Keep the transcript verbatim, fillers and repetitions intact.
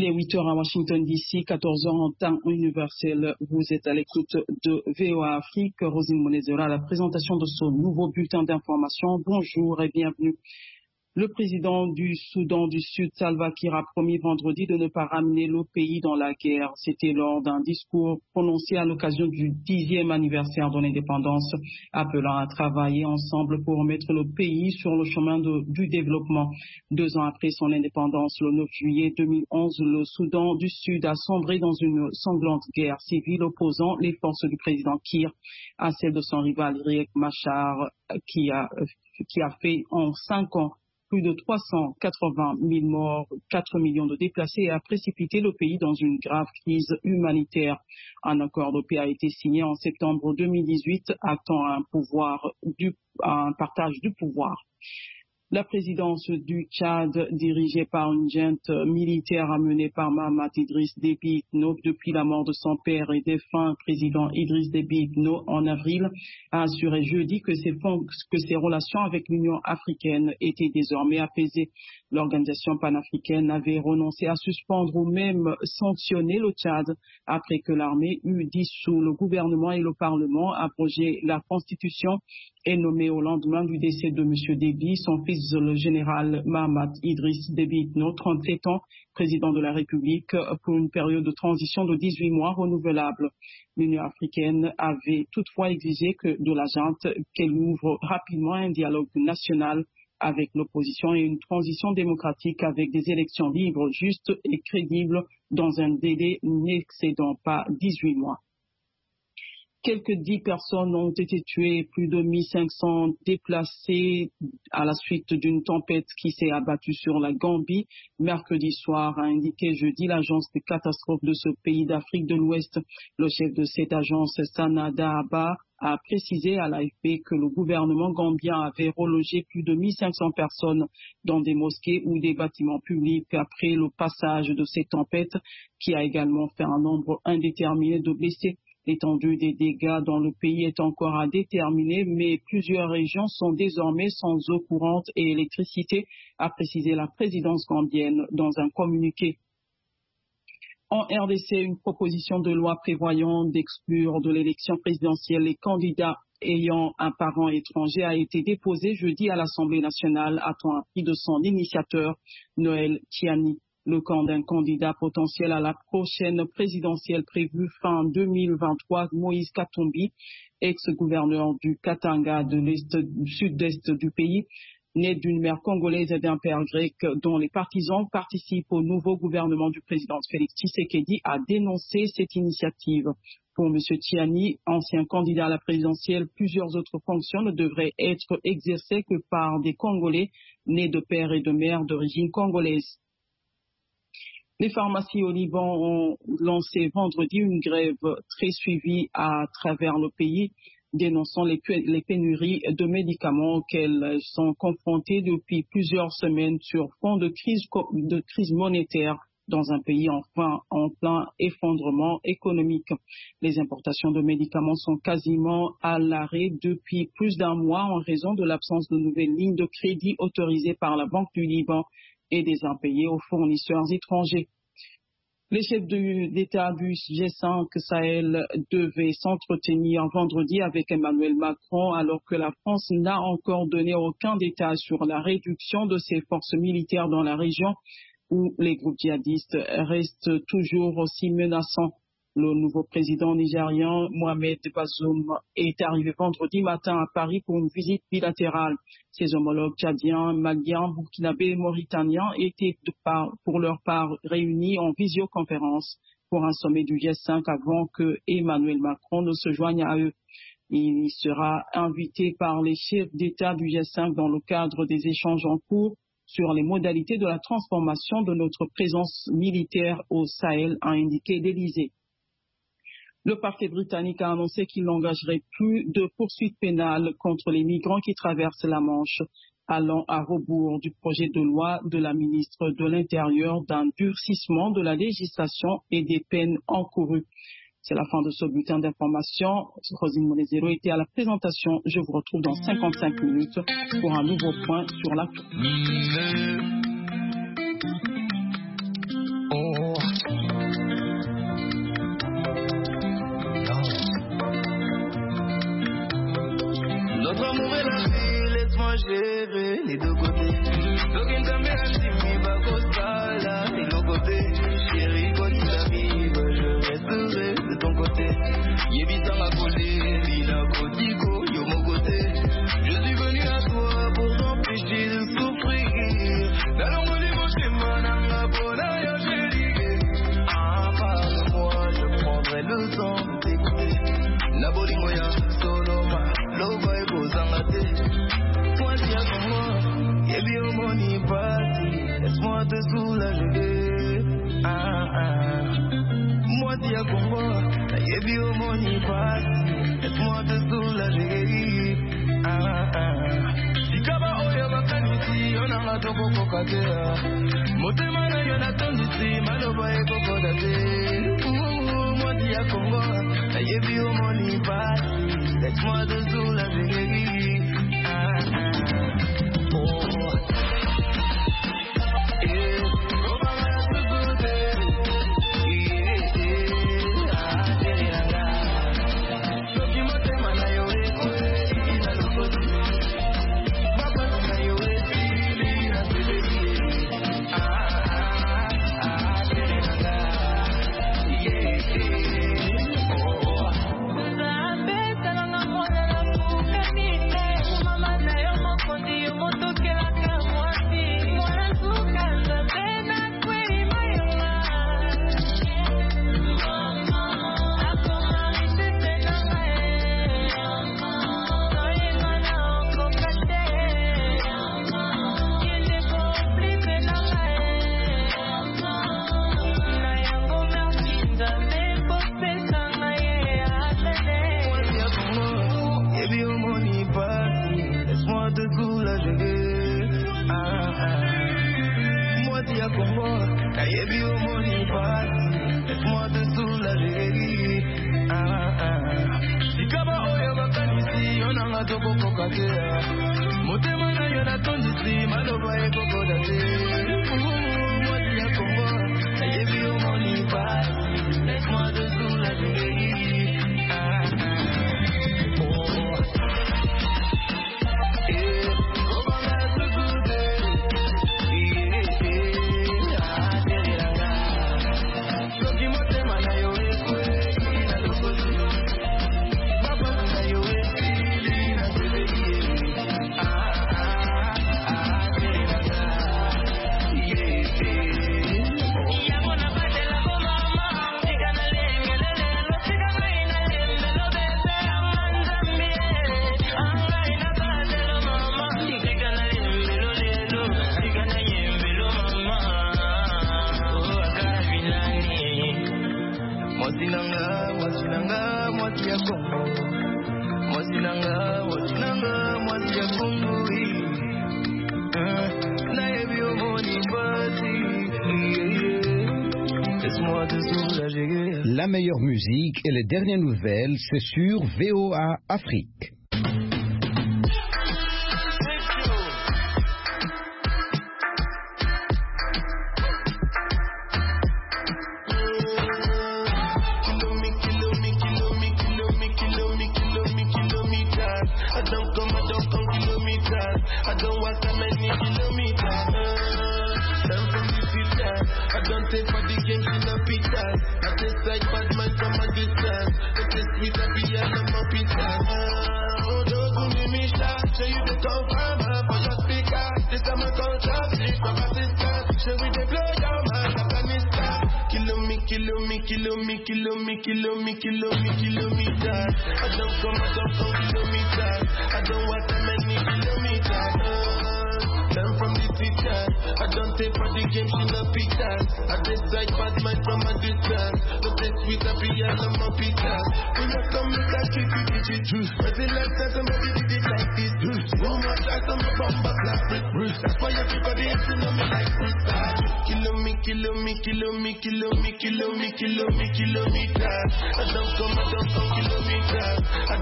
Il est huit heures à Washington D C, quatorze heures en temps universel. Vous êtes à l'écoute de V O A Afrique. Rosine Monezera à la présentation de ce nouveau bulletin d'information. Bonjour et bienvenue. Le président du Soudan du Sud, Salva Kiir, a promis vendredi de ne pas ramener le pays dans la guerre. C'était lors d'un discours prononcé à l'occasion du dixième anniversaire de l'indépendance, appelant à travailler ensemble pour mettre le pays sur le chemin de, du développement. Deux ans après son indépendance, le neuf juillet deux mille onze, le Soudan du Sud a sombré dans une sanglante guerre civile opposant les forces du président Kiir à celles de son rival Riek Machar, qui a, qui a fait en cinq ans plus de trois cent quatre-vingt mille morts, quatre millions de déplacés et a précipité le pays dans une grave crise humanitaire. Un accord de paix a été signé en septembre deux mille dix-huit, actant un pouvoir du, un partage du pouvoir. La présidence du Tchad, dirigée par une junte militaire amenée par Mahamat Idriss Déby Itno depuis la mort de son père et défunt président Idriss Déby Itno en avril, a assuré jeudi que ses, que ses relations avec l'Union africaine étaient désormais apaisées. L'organisation panafricaine avait renoncé à suspendre ou même sanctionner le Tchad après que l'armée eut dissous le gouvernement et le Parlement, abrogé la Constitution et nommé au lendemain du décès de M. Déby son fils le général Mahamat Idriss Déby Itno, trente-sept ans, président de la République, pour une période de transition de dix-huit mois renouvelable. L'Union africaine avait toutefois exigé que de la junte qu'elle ouvre rapidement un dialogue national avec l'opposition et une transition démocratique avec des élections libres, justes et crédibles dans un délai n'excédant pas dix-huit mois. Quelques dix personnes ont été tuées, plus de mille cinq cents déplacées à la suite d'une tempête qui s'est abattue sur la Gambie mercredi soir, a indiqué jeudi l'agence de catastrophes de ce pays d'Afrique de l'Ouest. Le chef de cette agence, Sanada Abba, a précisé à l'A F P que le gouvernement gambien avait relogé plus de mille cinq cents personnes dans des mosquées ou des bâtiments publics après le passage de cette tempête, qui a également fait un nombre indéterminé de blessés. L'étendue des dégâts dans le pays est encore à déterminer, mais plusieurs régions sont désormais sans eau courante et électricité, a précisé la présidence gambienne dans un communiqué. En R D C, une proposition de loi prévoyant d'exclure de l'élection présidentielle les candidats ayant un parent étranger a été déposée jeudi à l'Assemblée nationale, a-t-on appris de son initiateur, Noël Tiani. Le camp d'un candidat potentiel à la prochaine présidentielle prévue fin deux mille vingt-trois, Moïse Katumbi, ex-gouverneur du Katanga de l'est, du sud-est du pays, né d'une mère congolaise et d'un père grec, dont les partisans participent au nouveau gouvernement du président Félix Tshisekedi, a dénoncé cette initiative. Pour M. Tiani, ancien candidat à la présidentielle, plusieurs autres fonctions ne devraient être exercées que par des Congolais nés de père et de mère d'origine congolaise. Les pharmacies au Liban ont lancé vendredi une grève très suivie à travers le pays, dénonçant les, les pénuries de médicaments auxquelles sont confrontées depuis plusieurs semaines sur fond de crise, de crise monétaire dans un pays enfin en plein effondrement économique. Les importations de médicaments sont quasiment à l'arrêt depuis plus d'un mois en raison de l'absence de nouvelles lignes de crédit autorisées par la Banque du Liban et des impayés aux fournisseurs étrangers. Les chefs d'État du G cinq Sahel devaient s'entretenir vendredi avec Emmanuel Macron alors que la France n'a encore donné aucun détail sur la réduction de ses forces militaires dans la région où les groupes djihadistes restent toujours aussi menaçants. Le nouveau président nigérian, Mohamed Bazoum, est arrivé vendredi matin à Paris pour une visite bilatérale. Ses homologues tchadiens, maliens, burkinabés et mauritaniens étaient de part, pour leur part réunis en visioconférence pour un sommet du G cinq avant que Emmanuel Macron ne se joigne à eux. Il y sera invité par les chefs d'État du G cinq dans le cadre des échanges en cours sur les modalités de la transformation de notre présence militaire au Sahel, a indiqué l'Élysée. Le parquet britannique a annoncé qu'il n'engagerait plus de poursuites pénales contre les migrants qui traversent la Manche, allant à rebours du projet de loi de la ministre de l'Intérieur d'un durcissement de la législation et des peines encourues. C'est la fin de ce bulletin d'information. Rosine Monezero était à la présentation. Je vous retrouve dans cinquante-cinq minutes pour un nouveau point sur la... Oh. Notre amour est la vie, laisse-moi gérer les deux côtés. D'aucuns t'aiment bien, Jimmy, Bakostala, et l'autre côté. Chérie, quoi qu'il arrive, je resterai de ton côté. Yébita m'a collé, Lina Kotiko, yo mon côté. Je suis venu à toi pour t'empêcher de souffrir. Dans l'ombre du mon schéma, Nanga Bona, yo chérie. Ah, parle-moi, je prendrai le temps de t'écouter. La bolingoya, Soloma, Lova et Bozangate. Moi, dis à moi, Yebi au money party. Laisse-moi te soulager. Ah, ah. Moi, dis à moi, Yebi au money party. Laisse-moi te soulager. Ah, ah. Sikaba oyo bakanisi, onanga toko kokatea. Motema na yo natondisi, maloba ekoko date. Moi, dis à moi, Yebi au money party. Laisse-moi te soulager. Ah, ah. Oh. La meilleure musique et les dernières nouvelles, c'est sur V O A Afrique. Kilo me, kilo me, kilo me, kilo me, kilo me, kilometers. I don't come, I don't come kilometers. I don't want that many kilometers. Uh, learn from the teacher. I don't take for the game, she no pictures. I decide bad mind from a distance. Don't take sweet happy and I'm a pizza. When I come, you can keep it, keep it true. But the last time somebody did it like this. So much I come up on back like brick, brick. That's why everybody has to know me like brick. Kilo me, kilo me, kilo me, kilo me, kilo me, kilo me, kilometers. I don't come, I don't come kilometers.